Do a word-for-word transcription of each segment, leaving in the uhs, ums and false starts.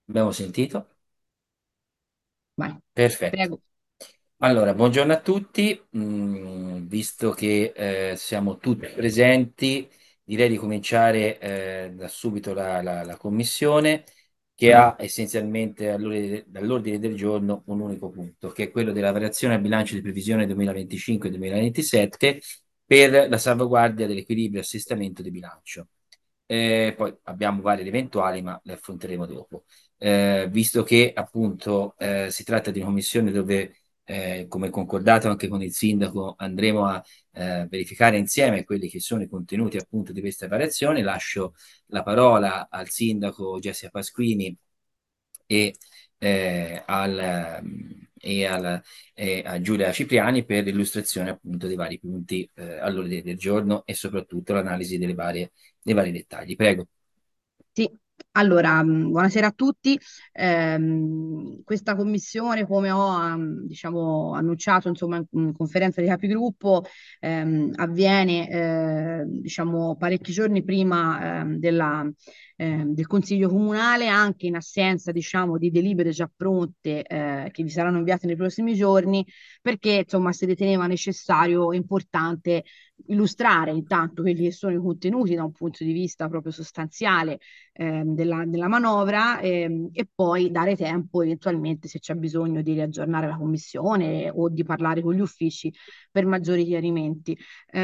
Abbiamo sentito? Vai, Perfetto. prego. Allora, buongiorno a tutti. Mm, visto che eh, siamo tutti presenti, direi di cominciare eh, da subito la, la- la commissione che ha essenzialmente all'ordine dall'ordine del giorno un unico punto, che è quello della variazione al bilancio di previsione duemilaventicinque-duemilaventisette per la salvaguardia dell'equilibrio e assestamento di bilancio. Eh, poi abbiamo varie eventuali, ma le affronteremo dopo. Eh, visto che appunto eh, si tratta di una commissione dove, eh, come concordato anche con il sindaco, andremo a eh, verificare insieme quelli che sono i contenuti appunto di questa variazione, lascio la parola al sindaco Jessica Pasquini e, eh, al, e al- e a Giulia Cipriani per l'illustrazione appunto dei vari punti eh, all'ordine del giorno e soprattutto l'analisi delle varie, dei vari dettagli. Prego. Sì, allora, mh, buonasera a tutti. Ehm, questa commissione, come ho ehm, diciamo, annunciato insomma, in, in conferenza di capigruppo, ehm, avviene eh, diciamo, parecchi giorni prima ehm, della, ehm, del Consiglio Comunale, anche in assenza diciamo, di delibere già pronte eh, che vi saranno inviate nei prossimi giorni, perché insomma, si riteneva necessario e importante illustrare intanto quelli che sono i contenuti da un punto di vista proprio sostanziale ehm, della, della manovra ehm, e poi dare tempo eventualmente se c'è bisogno di riaggiornare la commissione o di parlare con gli uffici per maggiori chiarimenti.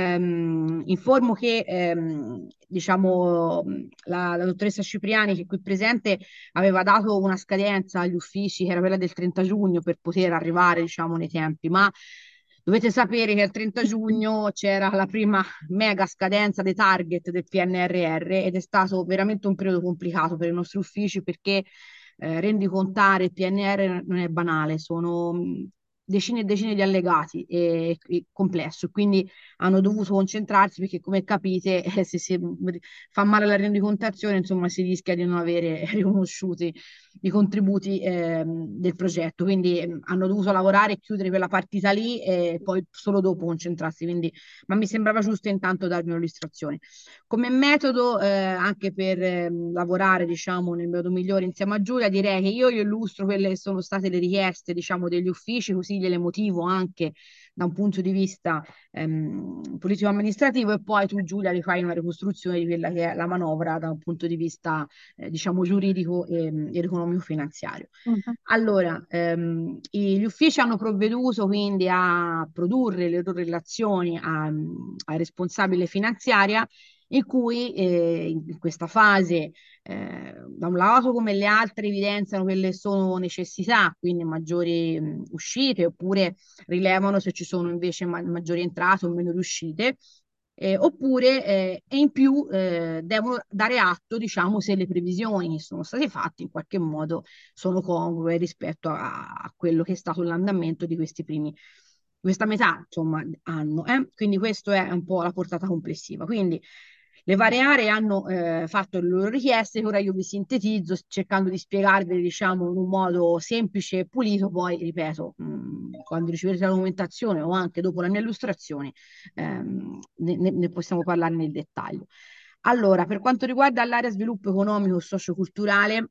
Ehm, informo che ehm, diciamo, la, la dottoressa Cipriani, che è qui presente, aveva dato una scadenza agli uffici che era quella del trenta giugno per poter arrivare diciamo, nei tempi, ma dovete sapere che il trenta giugno c'era la prima mega scadenza dei target del P N R R ed è stato veramente un periodo complicato per i nostri uffici perché eh, rendicontare il P N R R non è banale, sono mh, decine e decine di allegati e, e complesso, quindi hanno dovuto concentrarsi perché come capite eh, se si fa male la rendicontazione insomma si rischia di non avere riconosciuti i contributi ehm, del progetto, quindi ehm, hanno dovuto lavorare e chiudere quella partita lì e poi solo dopo concentrarsi, quindi, ma mi sembrava giusto intanto darmi un'illustrazione. Come metodo, eh, anche per ehm, lavorare, diciamo, nel modo migliore insieme a Giulia, direi che io gli illustro quelle che sono state le richieste, diciamo, degli uffici, così gliele motivo anche da un punto di vista ehm, politico-amministrativo e poi tu, Giulia, rifai una ricostruzione di quella che è la manovra da un punto di vista eh, diciamo giuridico e, ed economico-finanziario. Mhm. Allora, ehm, i- gli uffici hanno provveduto quindi a produrre le loro relazioni a- al responsabile finanziaria in cui eh, in questa fase, eh, da un lato come le altre, evidenziano quelle sono necessità, quindi maggiori mh, uscite, oppure rilevano se ci sono invece ma- maggiori entrate o minori uscite eh, oppure eh, e in più eh, devono dare atto, diciamo, se le previsioni che sono state fatte in qualche modo sono congrue rispetto a, a quello che è stato l'andamento di questi primi, questa metà, insomma, anno. Eh? Quindi questo è un po' la portata complessiva. Quindi le varie aree hanno eh, fatto le loro richieste, che ora io vi sintetizzo cercando di spiegarvele, diciamo, in un modo semplice e pulito, poi, ripeto, mh, quando riceverete la documentazione o anche dopo la mia illustrazione ehm, ne, ne- ne possiamo parlare nel dettaglio. Allora, per quanto riguarda l'area sviluppo economico e socioculturale,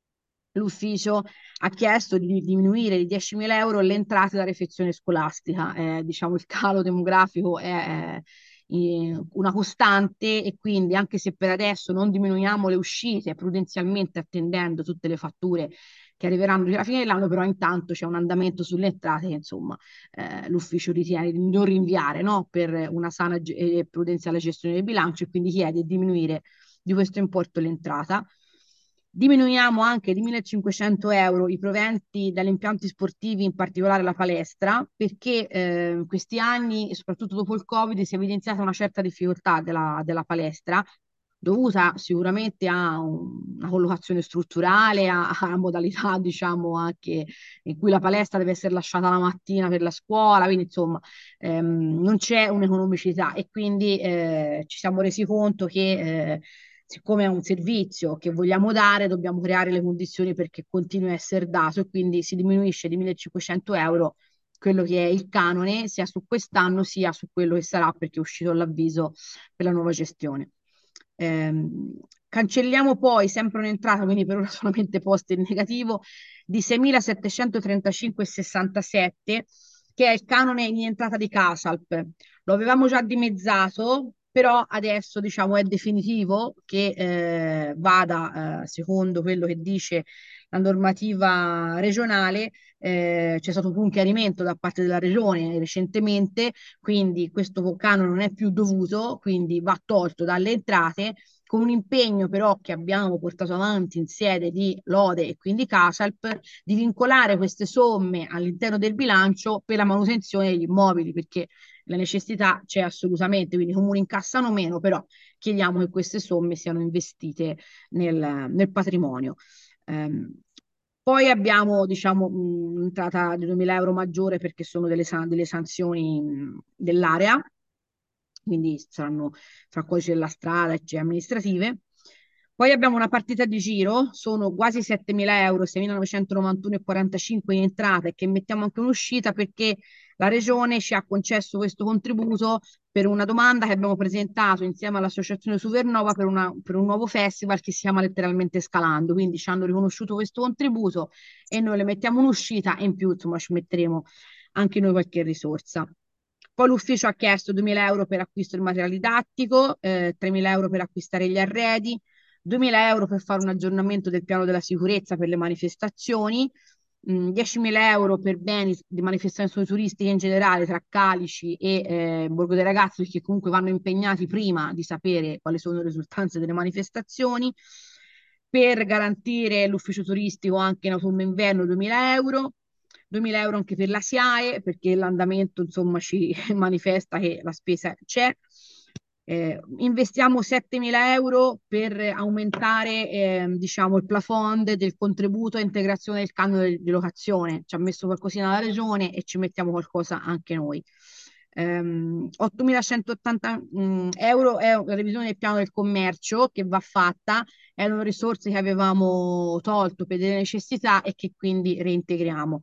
l'ufficio ha chiesto di diminuire di diecimila euro le entrate da refezione scolastica. Eh, diciamo il calo demografico è eh, una costante e quindi anche se per adesso non diminuiamo le uscite prudenzialmente attendendo tutte le fatture che arriveranno alla fine dell'anno, però intanto c'è un andamento sulle entrate che insomma eh, l'ufficio ritiene di non rinviare no? Per una sana e prudenziale gestione del bilancio e quindi chiede di diminuire di questo importo l'entrata. Diminuiamo anche di millecinquecento euro i proventi dagli impianti sportivi, in particolare la palestra, perché eh, in questi anni, e soprattutto dopo il Covid, si è evidenziata una certa difficoltà della, della palestra, dovuta sicuramente a un- una collocazione strutturale, a, a modalità, diciamo, anche in cui la palestra deve essere lasciata la mattina per la scuola, quindi insomma ehm, non c'è un'economicità e quindi eh, ci siamo resi conto che eh, siccome è un servizio che vogliamo dare, dobbiamo creare le condizioni perché continui a essere dato e quindi si diminuisce di millecinquecento euro quello che è il canone sia su quest'anno sia su quello che sarà perché è uscito l'avviso per la nuova gestione. Ehm, cancelliamo poi sempre un'entrata, quindi per ora solamente poste in negativo, di seimilasettecentotrentacinque virgola sessantasette, che è il canone in entrata di Casalp. Lo avevamo già dimezzato, però adesso diciamo è definitivo che eh, vada, eh, secondo quello che dice la normativa regionale, eh, c'è stato un chiarimento da parte della regione recentemente, quindi questo canone non è più dovuto, quindi va tolto dalle entrate, con un impegno però che abbiamo portato avanti in sede di Lode e quindi Casalp, di vincolare queste somme all'interno del bilancio per la manutenzione degli immobili, perché la necessità c'è assolutamente, quindi i comuni incassano meno, però chiediamo che queste somme siano investite nel, nel patrimonio. Um, poi abbiamo, diciamo, un'entrata di duemila euro maggiore perché sono delle, san- delle sanzioni mh, dell'area, quindi saranno fra codice della strada e amministrative. Poi abbiamo una partita di giro, sono quasi settemila euro, seimilanovecentonovantuno virgola quarantacinque in entrata e che mettiamo anche un'uscita perché la Regione ci ha concesso questo contributo per una domanda che abbiamo presentato insieme all'Associazione Supernova per, una- per un nuovo festival che si chiama letteralmente Scalando, quindi ci hanno riconosciuto questo contributo e noi le mettiamo un'uscita e in più insomma ci metteremo anche noi qualche risorsa. Poi l'ufficio ha chiesto duemila euro per acquisto del materiale didattico, eh, tremila euro per acquistare gli arredi, duemila euro per fare un aggiornamento del piano della sicurezza per le manifestazioni, mh, diecimila euro per beni di manifestazioni turistiche in generale tra Calici e eh, Borgo dei Ragazzi, perché comunque vanno impegnati prima di sapere quali sono le risultanze delle manifestazioni. Per garantire l'ufficio turistico anche in autunno e inverno duemila euro, duemila euro anche per la SIAE, perché l'andamento insomma ci manifesta che la spesa c'è. Eh, investiamo settemila euro per aumentare eh, diciamo, il plafond del contributo a integrazione del canone di locazione. Ci ha messo qualcosina la regione e ci mettiamo qualcosa anche noi. Um, ottomilacentottanta mm, euro è la revisione del piano del commercio che va fatta, erano risorse che avevamo tolto per delle necessità e che quindi reintegriamo.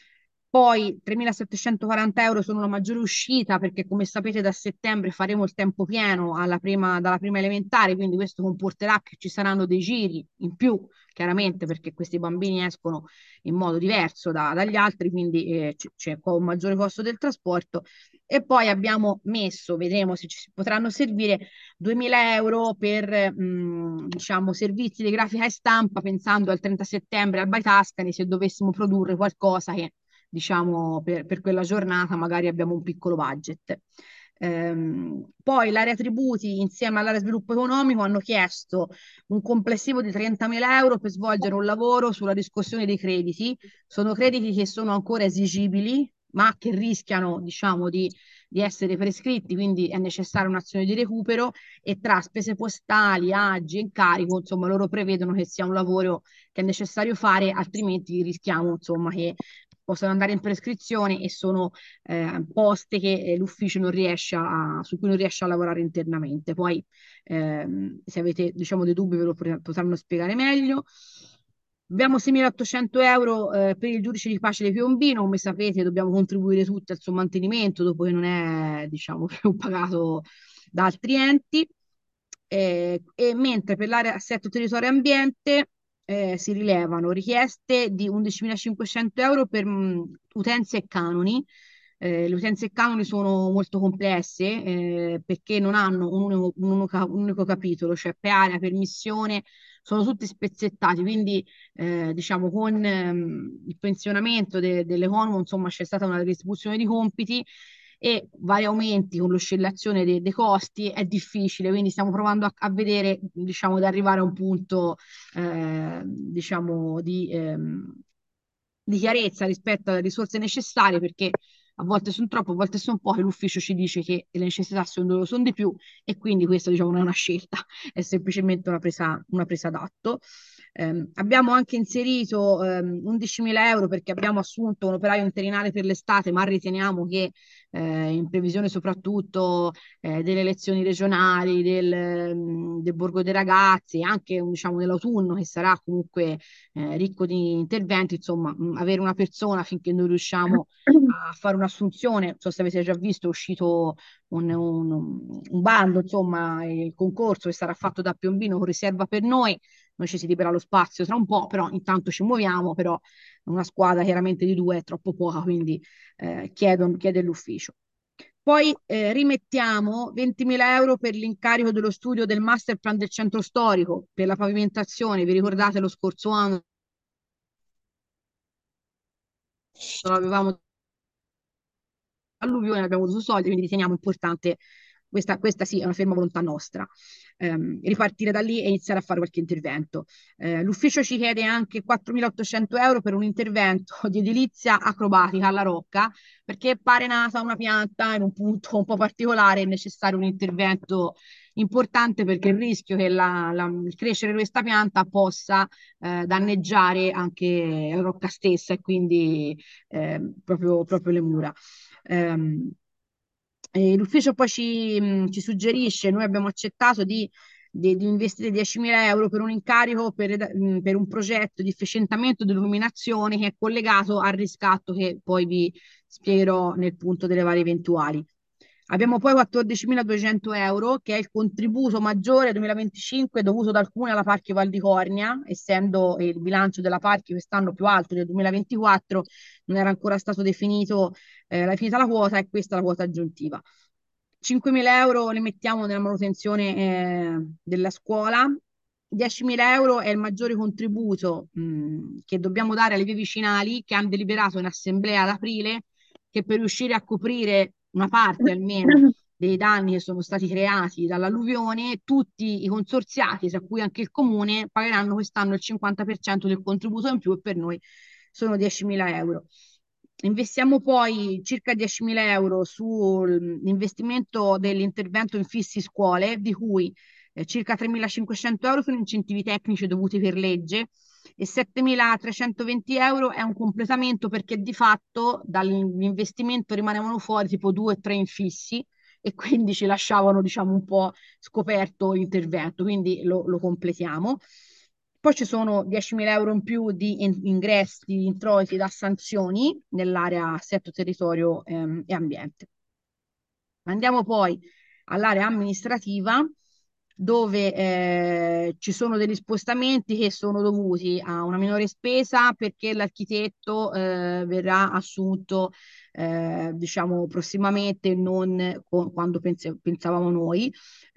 Poi tremilasettecentoquaranta euro sono una maggiore uscita perché come sapete da settembre faremo il tempo pieno alla prima, dalla prima elementare, quindi questo comporterà che ci saranno dei giri in più, chiaramente perché questi bambini escono in modo diverso da- dagli altri, quindi eh, c- c'è qua un maggiore costo del trasporto. E poi abbiamo messo, vedremo se ci potranno servire, duemila euro per mh, diciamo, servizi di grafica e stampa, pensando al trenta settembre al By Tuscany, se dovessimo produrre qualcosa che diciamo, per, per quella giornata magari abbiamo un piccolo budget. Ehm, poi l'area tributi insieme all'area sviluppo economico hanno chiesto un complessivo di trentamila euro per svolgere un lavoro sulla riscossione dei crediti. Sono crediti che sono ancora esigibili, ma che rischiano, diciamo, di, di essere prescritti, quindi è necessaria un'azione di recupero e tra spese postali, agi e incarico, insomma, loro prevedono che sia un lavoro che è necessario fare, altrimenti rischiamo, insomma, che possono andare in prescrizione e sono eh, poste che eh, l'ufficio non riesce a, su cui non riesce a lavorare internamente. Poi, ehm, se avete, diciamo, dei dubbi, ve lo pot- potranno spiegare meglio. Abbiamo seimilaottocento euro eh, per il giudice di pace di Piombino, come sapete dobbiamo contribuire tutti al suo mantenimento dopo che non è, diciamo, più pagato da altri enti. Eh, e mentre per l'area assetto territorio e ambiente eh, si rilevano richieste di undicimilacinquecento euro per mh, utenze e canoni. Eh, le utenze e canoni sono molto complesse eh, perché non hanno un unico, un unico- un unico capitolo, cioè per area, per missione, sono tutti spezzettati, quindi eh, diciamo con ehm, il pensionamento de- dell'economo, insomma, c'è stata una redistribuzione di compiti e vari aumenti con l'oscillazione dei, dei costi è difficile, quindi stiamo provando a, a vedere, diciamo, di arrivare a un punto, eh, diciamo, di, ehm, di chiarezza rispetto alle risorse necessarie, perché a volte sono troppe, a volte sono poche, l'ufficio ci dice che le necessità sono, sono di più e quindi questa, diciamo, non è una scelta, è semplicemente una presa, una presa d'atto. Ehm, abbiamo anche inserito ehm, undicimila euro perché abbiamo assunto un operaio interinale per l'estate, ma riteniamo che eh, in previsione soprattutto eh, delle elezioni regionali, del, ehm, del Borgo dei Ragazzi, anche diciamo dell'autunno che sarà comunque eh, ricco di interventi, insomma, mh, avere una persona finché noi riusciamo a fare un'assunzione, non so se avete già visto, è uscito un, un- un bando, insomma, il concorso che sarà fatto da Piombino con riserva per noi, noi ci si libera lo spazio tra un po', però intanto ci muoviamo, però una squadra chiaramente di due è troppo poca, quindi eh, chiedo, chiede l'ufficio. Poi eh, rimettiamo ventimila euro per l'incarico dello studio del master plan del centro storico per la pavimentazione. Vi ricordate lo scorso anno l'avevamo alluvione, abbiamo avuto soldi, quindi riteniamo importante questa, questa sì, è una ferma volontà nostra, ehm, ripartire da lì e iniziare a fare qualche intervento. Eh, l'ufficio ci chiede anche quattromilaottocento euro per un intervento di edilizia acrobatica alla Rocca, perché pare nata una pianta in un punto un po' particolare, è necessario un intervento importante perché il rischio che la- la- il crescere di questa pianta possa eh, danneggiare anche la rocca stessa e quindi eh, proprio, proprio le mura. Ehm, e l'ufficio poi ci, mh, ci suggerisce, noi abbiamo accettato di, di- di investire diecimila euro per un incarico per, mh, per un progetto di efficientamento dell'illuminazione che è collegato al riscatto che poi vi spiegherò nel punto delle varie eventuali. Abbiamo poi quattordicimiladuecento euro, che è il contributo maggiore duemilaventicinque dovuto dal Comune alla Parchi Val di Cornia, essendo il bilancio della Parchi quest'anno più alto del duemilaventiquattro, non era ancora stato definito, eh, la finita la quota e questa è la quota aggiuntiva. cinquemila euro li mettiamo nella manutenzione eh, della scuola, diecimila euro è il maggiore contributo mh, che dobbiamo dare alle vie vicinali che hanno deliberato in assemblea ad aprile che per riuscire a coprire una parte almeno dei danni che sono stati creati dall'alluvione, tutti i consorziati, tra cui anche il comune, pagheranno quest'anno il cinquanta per cento del contributo in più e per noi sono diecimila euro. Investiamo poi circa diecimila euro sull'investimento dell'intervento in fissi scuole, di cui eh, circa tremilacinquecento euro sono incentivi tecnici dovuti per legge e settemilatrecentoventi euro è un completamento perché di fatto dall'investimento rimanevano fuori tipo due o tre infissi e quindi ci lasciavano diciamo un po' scoperto l'intervento, quindi lo, lo completiamo. Poi ci sono diecimila euro in più di in- ingressi, di introiti da sanzioni nell'area assetto territorio ehm, e ambiente. Andiamo poi all'area amministrativa dove eh, ci sono degli spostamenti che sono dovuti a una minore spesa perché l'architetto eh, verrà assunto eh, diciamo prossimamente, non co- quando pense- pensavamo noi.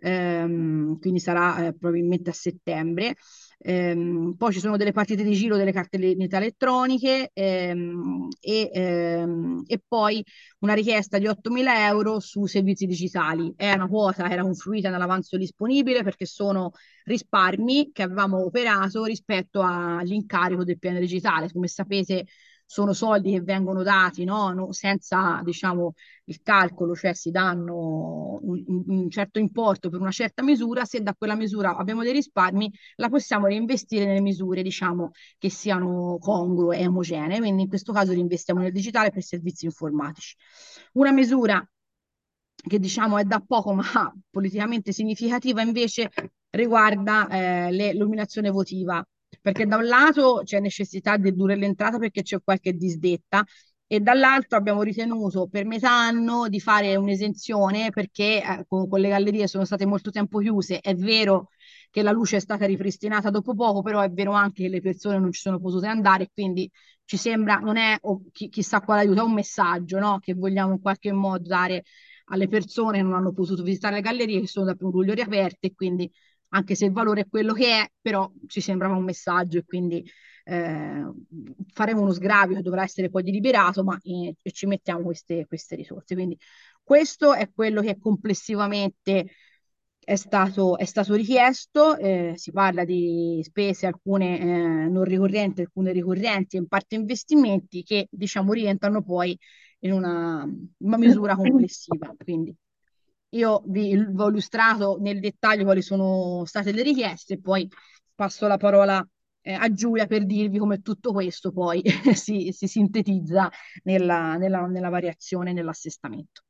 Ehm, quindi sarà eh, probabilmente a settembre. Ehm, poi ci sono delle partite di giro delle cartellette elettroniche ehm, e, ehm, e poi una richiesta di ottomila euro su servizi digitali. È una quota che era confluita nell'avanzo disponibile perché sono risparmi che avevamo operato rispetto all'incarico del piano digitale. Come sapete, sono soldi che vengono dati, no? No, senza, diciamo, il calcolo, cioè si danno un, un- un certo importo per una certa misura, se da quella misura abbiamo dei risparmi, la possiamo reinvestire nelle misure, diciamo, che siano congrue e omogenee. Quindi in questo caso reinvestiamo nel digitale per servizi informatici. Una misura che diciamo è da poco ma politicamente significativa invece riguarda eh, le- l'illuminazione votiva, perché da un lato c'è necessità di ridurre l'entrata perché c'è qualche disdetta e dall'altro abbiamo ritenuto per metà anno di fare un'esenzione perché eh, con, con le gallerie sono state molto tempo chiuse. È vero che la luce è stata ripristinata dopo poco, però è vero anche che le persone non ci sono potute andare, quindi ci sembra, non è oh, chi- chissà quale aiuto, è un messaggio, no? Che vogliamo in qualche modo dare alle persone che non hanno potuto visitare le gallerie, che sono da primo luglio riaperte, e quindi anche se il valore è quello che è, però ci sembrava un messaggio e quindi eh, faremo uno sgravio che dovrà essere poi deliberato, ma eh, e ci mettiamo queste, queste risorse. Quindi questo è quello che complessivamente è stato, è stato richiesto. Eh, si parla di spese, alcune eh, non ricorrenti, alcune ricorrenti, in parte investimenti che diciamo rientrano poi in una, una misura complessiva. Quindi io vi vi ho illustrato nel dettaglio quali sono state le richieste, poi passo la parola eh, a Giulia per dirvi come tutto questo poi si, si sintetizza nella, nella nella variazione, nell'assestamento.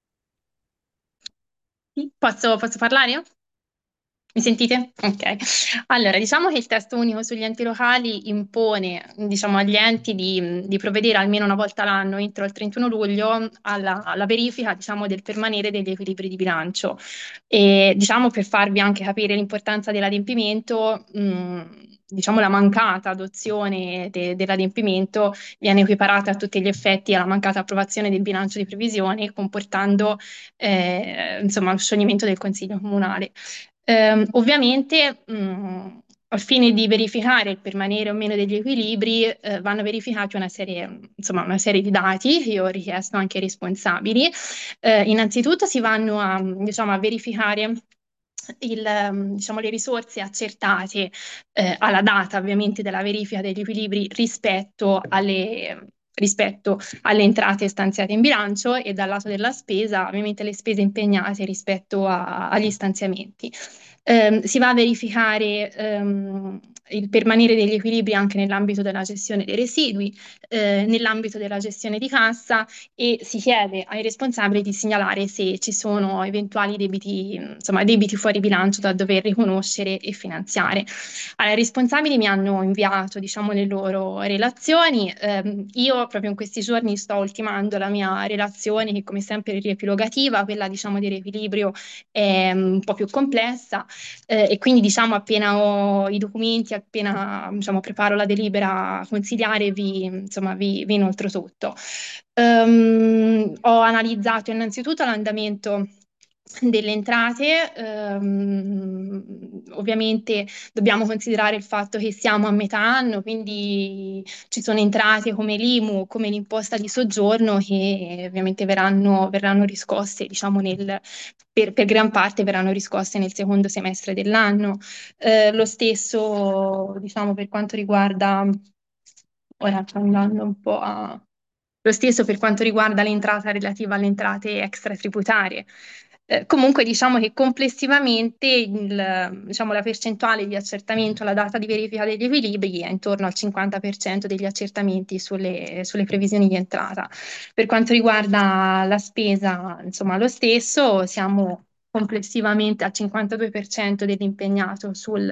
Sì, Posso, posso parlare? Mi sentite? Ok. Allora, diciamo che il testo unico sugli enti locali impone, diciamo, agli enti di, di provvedere almeno una volta l'anno, entro il trentuno luglio, alla, alla verifica, diciamo, del permanere degli equilibri di bilancio. E, diciamo, per farvi anche capire l'importanza dell'adempimento, mh, diciamo, la mancata adozione de- dell'adempimento viene equiparata a tutti gli effetti alla mancata approvazione del bilancio di previsione, comportando, eh, insomma, lo scioglimento del Consiglio Comunale. Ehm, ovviamente, mh, al fine di verificare il permanere o meno degli equilibri, eh, vanno verificati una serie, insomma, una serie di dati che io ho richiesto anche ai responsabili. Eh, innanzitutto si vanno a, diciamo, a verificare il, ehm, diciamo, le risorse accertate eh, alla data ovviamente della verifica degli equilibri rispetto alle, rispetto alle entrate stanziate in bilancio e dal lato della spesa, ovviamente le spese impegnate rispetto a- agli stanziamenti. Ehm, si va a verificare ehm, il permanere degli equilibri anche nell'ambito della gestione dei residui, eh, nell'ambito della gestione di cassa e si chiede ai responsabili di segnalare se ci sono eventuali debiti, insomma, debiti fuori bilancio da dover riconoscere e finanziare. Allora, i responsabili mi hanno inviato, diciamo, le loro relazioni. Ehm, io proprio in questi giorni sto ultimando la mia relazione, che come sempre è riepilogativa, quella, diciamo, di riequilibrio è mm, un po' più complessa, eh, e quindi, diciamo, appena ho i documenti, appena, diciamo, preparo la delibera consiliare, vi, insomma, vi, vi inoltro tutto. Ehm, ho analizzato innanzitutto l'andamento delle entrate. Ehm, ovviamente dobbiamo considerare il fatto che siamo a metà anno, quindi ci sono entrate come l'I M U, come l'imposta di soggiorno che ovviamente verranno, verranno riscosse, diciamo, nel, per, per gran parte verranno riscosse nel secondo semestre dell'anno. Eh, lo stesso, diciamo, per quanto riguarda, ora sto andando un po' a... Lo stesso per quanto riguarda l'entrata relativa alle entrate extratributarie. Eh, comunque diciamo che complessivamente il- diciamo, la percentuale di accertamento alla data di verifica degli equilibri è intorno al cinquanta per cento degli accertamenti sulle, sulle previsioni di entrata. Per quanto riguarda la spesa, insomma, lo stesso, siamo complessivamente al cinquantadue per cento dell'impegnato sul,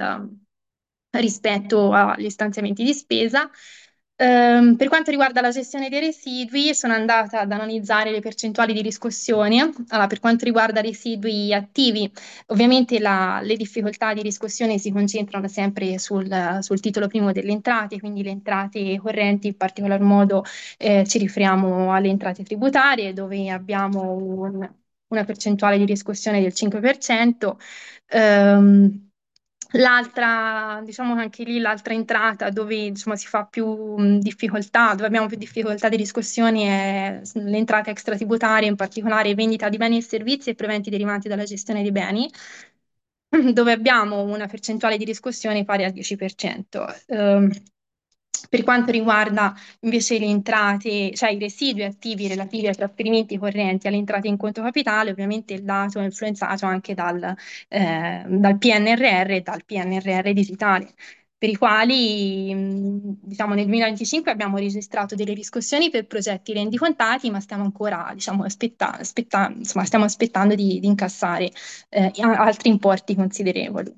rispetto agli stanziamenti di spesa. Ehm, per quanto riguarda la gestione dei residui, sono andata ad analizzare le percentuali di riscossione. Allora, per quanto riguarda residui attivi, ovviamente la- le difficoltà di riscossione si concentrano sempre sul, sul titolo primo delle entrate, quindi le entrate correnti, in particolar modo eh, ci riferiamo alle entrate tributarie, dove abbiamo un- una percentuale di riscossione del cinque per cento. Ehm, L'altra, diciamo che anche lì l'altra entrata dove insomma, si fa più mh, difficoltà, dove abbiamo più difficoltà di riscossioni è s- le entrate extratributarie, in particolare vendita di beni e servizi e preventi derivanti dalla gestione di beni, dove abbiamo una percentuale di riscossione pari al dieci per cento. Ehm, per quanto riguarda invece le entrate, cioè i residui attivi relativi ai trasferimenti correnti alle entrate in conto capitale, ovviamente il dato è influenzato anche dal, eh, dal P N R R e dal P N R R digitale, per i quali, mh, diciamo, nel duemilaventicinque abbiamo registrato delle riscossioni per progetti rendicontati, ma stiamo ancora, diciamo, aspetta- aspetta- insomma, stiamo aspettando di, di incassare eh, altri importi considerevoli.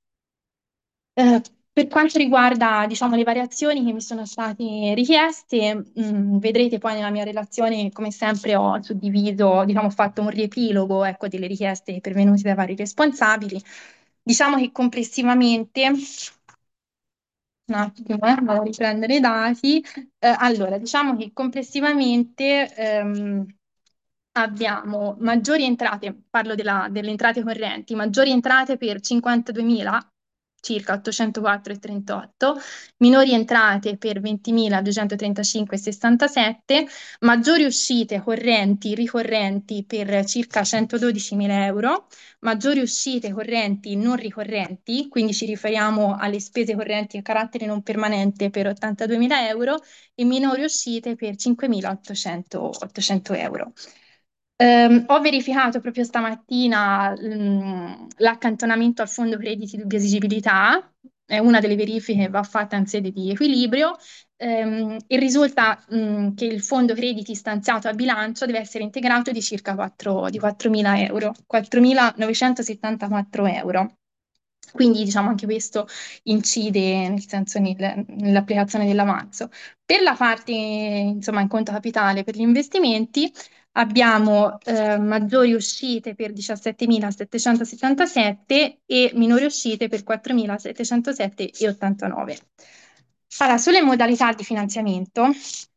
Eh, per quanto riguarda, diciamo, le variazioni che mi sono state richieste, mh, vedrete poi nella mia relazione, che come sempre ho suddiviso, diciamo, ho fatto un riepilogo, ecco, delle richieste pervenute dai vari responsabili. Diciamo che complessivamente, un attimo, eh, vado a riprendere i dati. Eh, allora, diciamo che complessivamente ehm, abbiamo maggiori entrate, parlo della- delle entrate correnti, maggiori entrate per cinquantaduemila, circa ottocentoquattro virgola trentotto, minori entrate per ventimiladuecentotrentacinque virgola sessantasette, maggiori uscite correnti, ricorrenti per circa centododicimila euro, maggiori uscite correnti non ricorrenti, quindi ci riferiamo alle spese correnti a carattere non permanente per ottantaduemila euro e minori uscite per cinquemilaottocento euro. Ehm, ho verificato proprio stamattina mh, l'accantonamento al fondo crediti di esigibilità è una delle verifiche che va fatta in sede di equilibrio, ehm, e risulta mh, che il fondo crediti stanziato a bilancio deve essere integrato di circa quattro di quattromila euro, quattromilanovecentosettantaquattro euro. Quindi diciamo anche questo incide nel senso nel- nell'applicazione dell'avanzo. Per la parte insomma in conto capitale per gli investimenti abbiamo eh, maggiori uscite per diciassettemilasettecentosettantasette e minori uscite per quattromilasettecentosette virgola ottantanove. Allora, sulle modalità di finanziamento,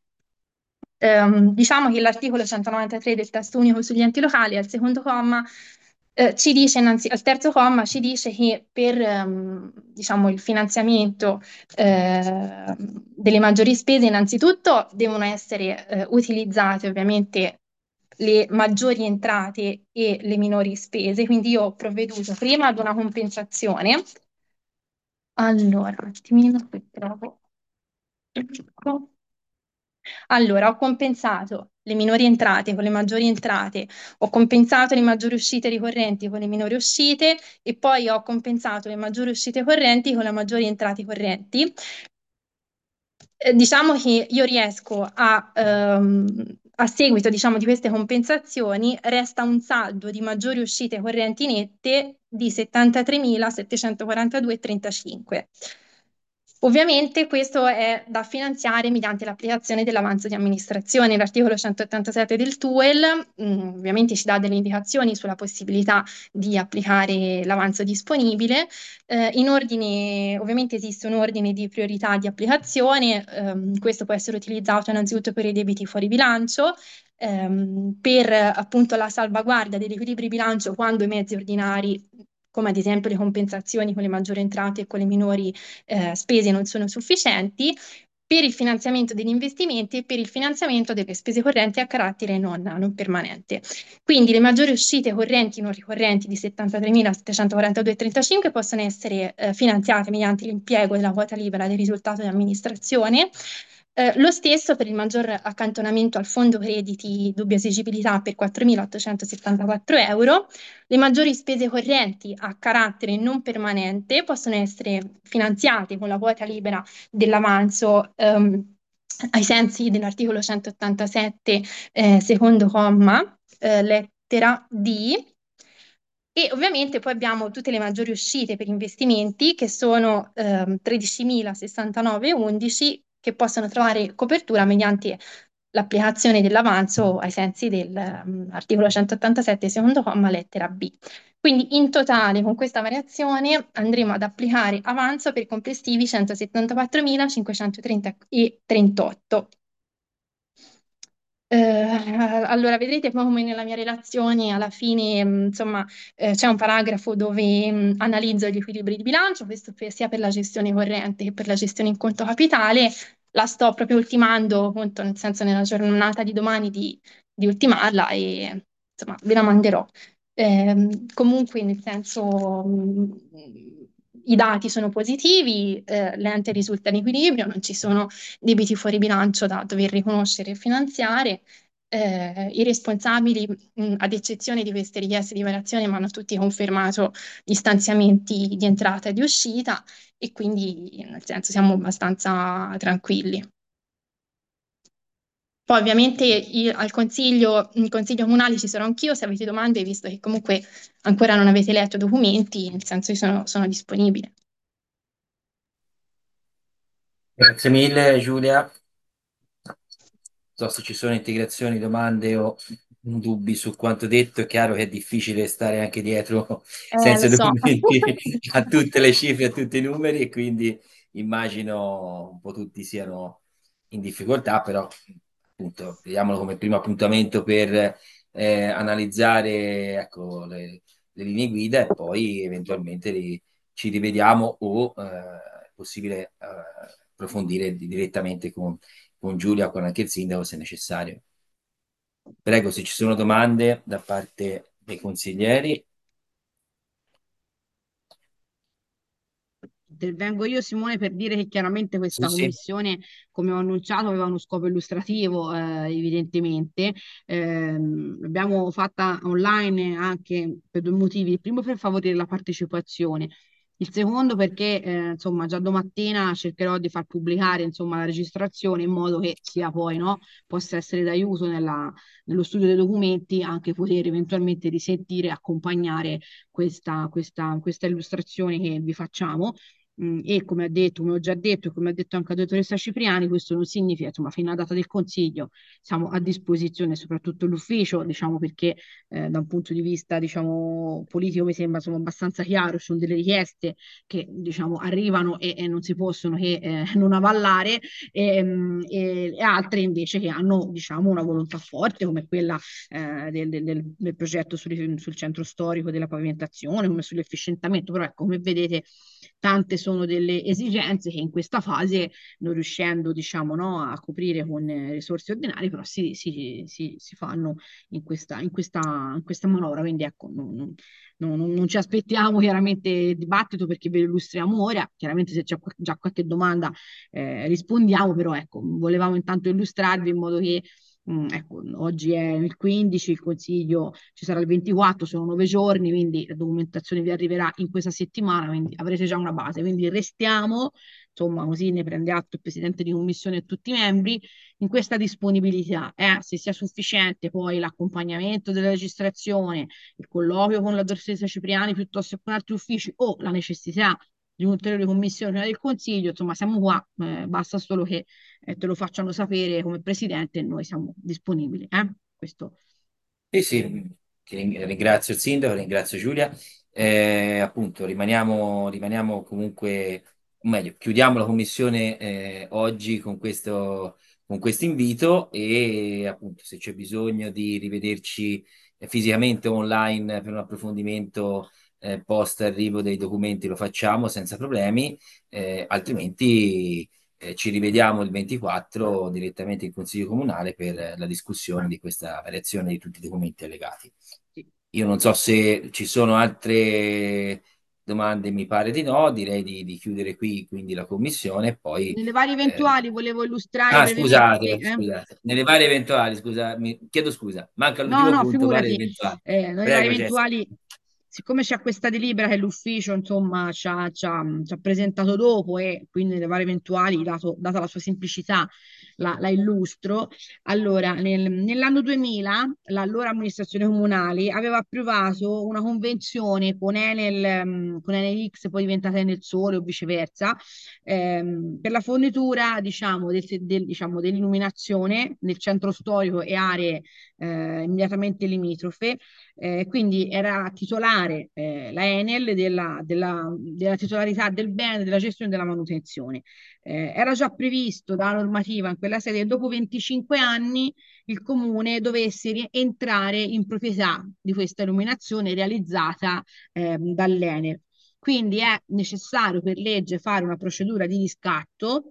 ehm, diciamo che l'articolo centonovantatré del testo unico sugli enti locali, al secondo comma, eh, ci dice innanzi, al terzo comma ci dice che per ehm, diciamo, il finanziamento eh, delle maggiori spese, innanzitutto devono essere eh, utilizzate ovviamente le maggiori entrate e le minori spese, quindi io ho provveduto prima ad una compensazione. Allora, un attimino, qui trovo. Ecco. Allora, ho compensato le minori entrate con le maggiori entrate, ho compensato le maggiori uscite ricorrenti con le minori uscite e poi ho compensato le maggiori uscite correnti con le maggiori entrate correnti. Eh, diciamo che io riesco a, ehm, a seguito, diciamo, di queste compensazioni, resta un saldo di maggiori uscite correnti nette di settantatremilasettecentoquarantadue virgola trentacinque. Ovviamente questo è da finanziare mediante l'applicazione dell'avanzo di amministrazione. L'articolo centottantasette del T U E L, mh, ovviamente ci dà delle indicazioni sulla possibilità di applicare l'avanzo disponibile. Eh, in ordine, ovviamente esiste un ordine di priorità di applicazione, ehm, questo può essere utilizzato innanzitutto per i debiti fuori bilancio, ehm, per appunto la salvaguardia degli equilibri di bilancio quando i mezzi ordinari, come ad esempio le compensazioni con le maggiori entrate e con le minori eh, spese non sono sufficienti, per il finanziamento degli investimenti e per il finanziamento delle spese correnti a carattere non, non permanente. Quindi le maggiori uscite correnti e non ricorrenti di settantatremilasettecentoquarantadue virgola trentacinque possono essere eh, finanziate mediante l'impiego della quota libera del risultato di amministrazione. Eh, lo stesso per il maggior accantonamento al fondo crediti dubbia esigibilità per quattromilaottocentosettantaquattro euro. Le maggiori spese correnti a carattere non permanente possono essere finanziate con la quota libera dell'avanzo ehm, ai sensi dell'articolo centottantasette, eh, secondo comma, eh, lettera D. E ovviamente poi abbiamo tutte le maggiori uscite per investimenti che sono ehm, tredicimilasessantanove virgola undici che possono trovare copertura mediante l'applicazione dell'avanzo ai sensi dell'articolo centottantasette, secondo comma, lettera B. Quindi in totale con questa variazione andremo ad applicare avanzo per complessivi centosettantaquattromilacinquecentotrentotto. Eh, allora, vedrete poi come nella mia relazione alla fine, mh, insomma, eh, c'è un paragrafo dove mh, analizzo gli equilibri di bilancio, questo per- sia per la gestione corrente che per la gestione in conto capitale. La sto proprio ultimando, appunto, nel senso nella giornata di domani di, di ultimarla e insomma ve la manderò. Ehm, comunque, nel senso, mh, i dati sono positivi, eh, l'ente risulta in equilibrio, non ci sono debiti fuori bilancio da dover riconoscere e finanziare. Eh, I responsabili, mh, ad eccezione di queste richieste di variazione, mi hanno tutti confermato gli stanziamenti di entrata e di uscita e quindi, nel senso, siamo abbastanza tranquilli. Poi ovviamente io- al consiglio, in consiglio comunale ci sarò anch'io, se avete domande, visto che comunque ancora non avete letto i documenti, nel senso io sono, sono disponibile. Grazie mille, Giulia. So se ci sono integrazioni, domande o dubbi su quanto detto. È chiaro che è difficile stare anche dietro Eh, lo senza so. documenti a tutte le cifre, a tutti i numeri, e quindi immagino un po' tutti siano in difficoltà, però appunto vediamolo come primo appuntamento per eh, analizzare, ecco, le, le linee guida e poi eventualmente li- ci rivediamo o eh, è possibile eh, approfondire di- direttamente con con Giulia o con anche il sindaco se necessario. Prego, se ci sono domande da parte dei consiglieri. Intervengo io, Simone, per dire che chiaramente Sì, questa sì. commissione, come ho annunciato, aveva uno scopo illustrativo, eh, evidentemente. Ehm, l'abbiamo fatta online anche per due motivi. Il primo, per favorire la partecipazione. Il secondo perché, eh, insomma, già domattina cercherò di far pubblicare, insomma, la registrazione in modo che sia poi, no, possa essere d'aiuto nella- nello studio dei documenti, anche poter eventualmente risentire e accompagnare questa, questa, questa illustrazione che vi facciamo. Mm, E come ha detto, come ho già detto, e come ha detto anche la dottoressa Cipriani, questo non significa, insomma, fino alla data del consiglio siamo a disposizione, soprattutto l'ufficio, diciamo, perché eh, da un punto di vista, diciamo, politico mi sembra, insomma, abbastanza chiaro, ci sono delle richieste che, diciamo, arrivano e, e non si possono che eh, non avallare, e, e- e altre invece che hanno, diciamo, una volontà forte, come quella eh, del, del- del- del progetto sul, sul centro storico della pavimentazione, come sull'efficientamento, però ecco, come vedete, tante sono delle esigenze che in questa fase, non riuscendo, diciamo, no, a coprire con eh, risorse ordinarie, però si, si- si- si fanno in questa, in questa, in questa manovra. Quindi ecco, non, non- non- non ci aspettiamo chiaramente il dibattito perché ve lo illustriamo ora. Chiaramente se c'è qua- già qualche domanda eh, rispondiamo, però ecco, volevamo intanto illustrarvi in modo che mm, ecco, oggi è il quindici, il consiglio ci sarà il ventiquattro, sono nove giorni, quindi la documentazione vi arriverà in questa settimana, quindi avrete già una base. Quindi restiamo, insomma, così ne prende atto il Presidente di Commissione e tutti i membri, in questa disponibilità. Eh, se sia sufficiente poi l'accompagnamento della registrazione, il colloquio con la dottoressa Cipriani piuttosto che con altri uffici o la necessità di un'ulteriore commissione prima del Consiglio, insomma, siamo qua, eh, basta solo che eh, te lo facciano sapere come Presidente e noi siamo disponibili. Eh? Questo. Sì, sì, ti ring- ringrazio il sindaco, ringrazio Giulia. Eh, appunto, rimaniamo, rimaniamo comunque, o meglio, chiudiamo la commissione eh, oggi con questo, con questo invito e appunto se c'è bisogno di rivederci eh, fisicamente o online per un approfondimento eh, post arrivo dei documenti lo facciamo senza problemi, eh, altrimenti eh, ci rivediamo il ventiquattro direttamente in Consiglio Comunale per eh, la discussione di questa variazione di tutti i documenti allegati. Sì. Io non so se ci sono altre domande, mi pare di no, direi di, di chiudere qui quindi la commissione e poi... Nelle varie eh, eventuali volevo illustrare Ah, brevemente. scusate, eh? scusate, nelle varie eventuali, scusa, mi chiedo scusa, manca No, l'ultimo no, punto, varie figurati, eventuali. eh, noi vari Prego, Jessica. eventuali, siccome c'è questa delibera che l'ufficio insomma ci ha, ci ha- ci ha presentato dopo e quindi le varie eventuali, dato- data la sua semplicità, la, la illustro. Allora, nel- nell'anno duemila l'allora amministrazione comunale aveva approvato una convenzione con Enel, mh, con Enel X, poi diventata Enel Sole o viceversa, ehm, per la fornitura, diciamo, del- del- diciamo, dell'illuminazione nel centro storico e aree eh, immediatamente limitrofe. Eh, quindi era titolare eh, la Enel della, della- della titolarità del bene, della gestione e della manutenzione. Eh, era già previsto dalla normativa in quella sede che dopo venticinque anni il comune dovesse rientrare in proprietà di questa illuminazione realizzata ehm, dall'Enel. Quindi è necessario per legge fare una procedura di riscatto.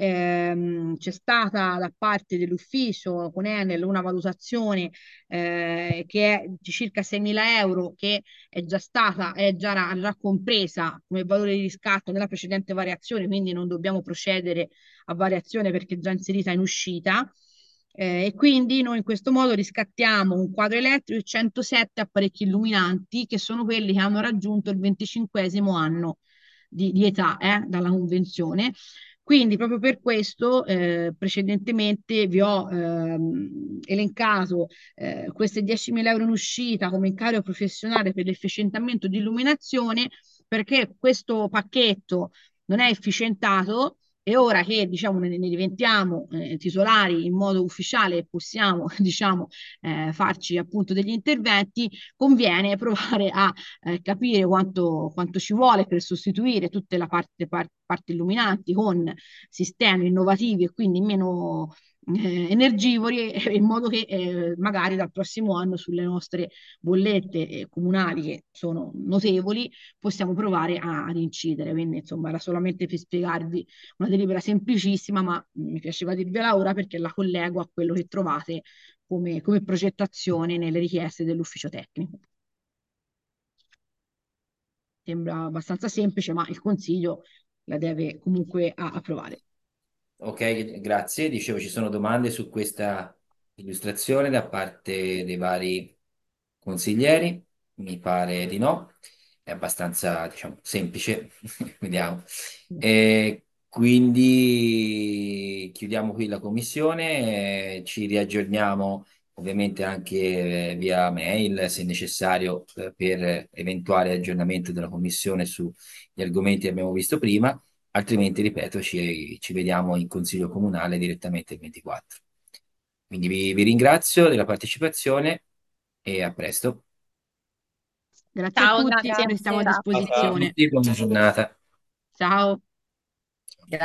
Ehm, c'è stata da parte dell'ufficio con Enel una valutazione eh, che è di circa seimila euro, che è già stata, è già, ra- già compresa come valore di riscatto nella precedente variazione, quindi non dobbiamo procedere a variazione perché è già inserita in uscita. Eh, e quindi noi in questo modo riscattiamo un quadro elettrico e centosette apparecchi illuminanti che sono quelli che hanno raggiunto il venticinquesimo anno di, di età eh, dalla convenzione. Quindi proprio per questo eh, precedentemente vi ho ehm, elencato eh, queste diecimila euro in uscita come incarico professionale per l'efficientamento di illuminazione, perché questo pacchetto non è efficientato e ora che diciamo, ne, ne diventiamo eh, titolari in modo ufficiale e possiamo diciamo, eh, farci appunto degli interventi, conviene provare a eh, capire quanto, quanto ci vuole per sostituire tutte le parti, par- parti illuminanti con sistemi innovativi e quindi meno eh, energivori, eh, in modo che eh, magari dal prossimo anno sulle nostre bollette eh, comunali, che sono notevoli, possiamo provare a- ad incidere. Quindi, insomma, era solamente per spiegarvi una delibera semplicissima, ma mi piaceva dirvela ora perché la collego a quello che trovate come, come progettazione nelle richieste dell'ufficio tecnico. Sembra abbastanza semplice, ma il Consiglio la deve comunque a- approvare. Ok, grazie. Dicevo, ci sono domande su questa illustrazione da parte dei vari consiglieri? Mi pare di no. è abbastanza, diciamo, semplice, vediamo. E quindi chiudiamo qui la commissione, eh, ci riaggiorniamo ovviamente anche eh, via mail se necessario eh, per eventuale aggiornamento della commissione sugli argomenti che abbiamo visto prima, altrimenti, ripeto, ci, ci vediamo in Consiglio Comunale direttamente il ventiquattro. Quindi vi vi ringrazio della partecipazione e a presto. Grazie a Ciao, tutti, grazie. sempre stiamo a Ciao. Ciao a disposizione. tutti, buona giornata. Ciao.